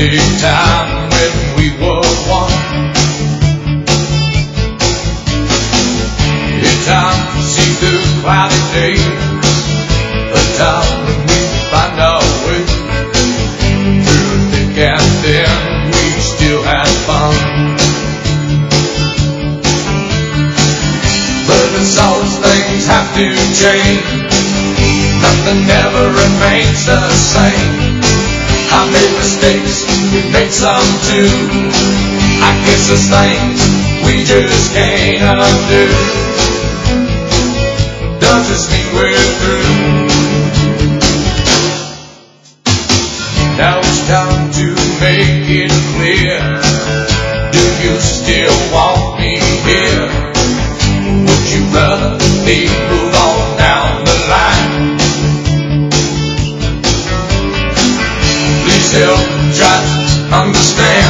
big time when we were one. It's time to see the cloudy days, a time when we find our way through thick and thin. We still had fun, but as always things have to change. Nothing ever remains the same. I made mistakes, we made some too. I guess there's things we just can't undo. Does this mean we're through? Now it's time to make it clear. Do you still want me here? Would you rather me move on down the line? Please help try to understand.